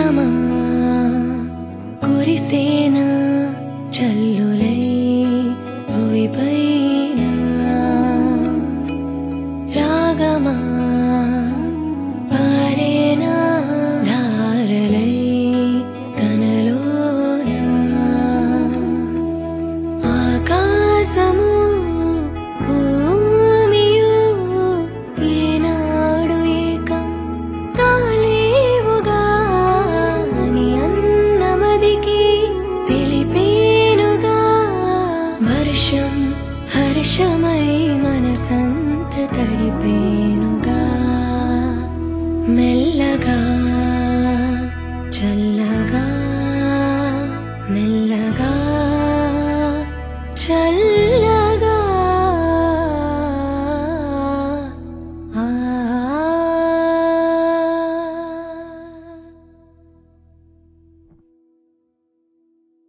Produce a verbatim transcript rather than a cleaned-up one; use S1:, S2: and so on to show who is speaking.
S1: రాగమా కురిసేనా చల్లులై భువిపైన రాగమా పారేనా ధారలై తనలోన ఆకాశము భూమియు ఏనాడు ఏకం కాలేవుగా అని అన్నమదికి తెలిపేనుగా వర్షం హర్షమై మనసంత తడిపేనుగా మెల్లగా చల్లగా మెల్లగా